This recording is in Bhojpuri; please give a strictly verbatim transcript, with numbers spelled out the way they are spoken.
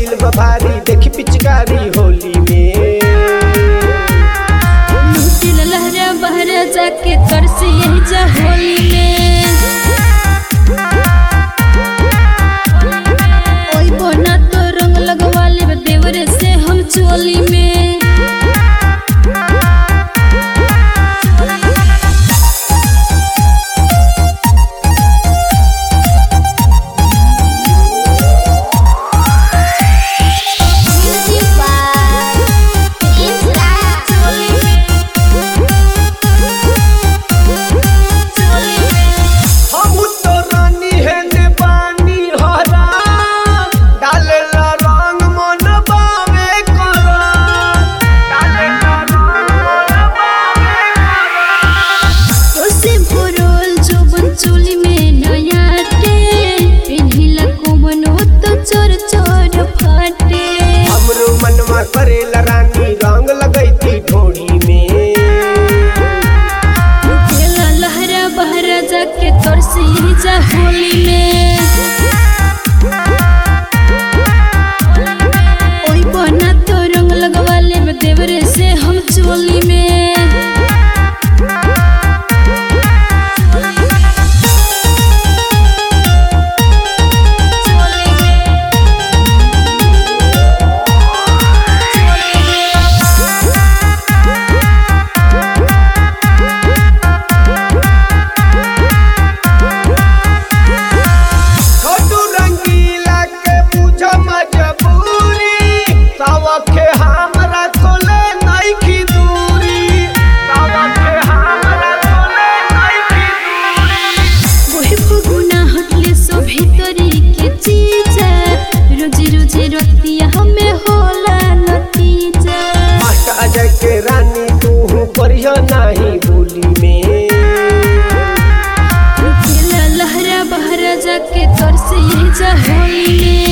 भइल बा भारी देखी पिचकारी होली में। लूटिल लहरा बहरा जाके तरस यही जा होली में। ओई बोना तो रंग लगवा ले देवरे से हम चोली में। चोली में नया पिन्हिला कोमनो तो चोर चोर फाटे। हमरो मनवा करेला रानी रंग लगैती ढोड़ी में। लूटेला लहरा बहरा जाके तरस यही जा होली में। ओई बना तो रंग लगवा ले देवरे से हम चोली में। हमें होला नतीजा अजय के रानी तू करियो नहीं बोली में। लहरा बहरा जाके तरस यही जा होली में।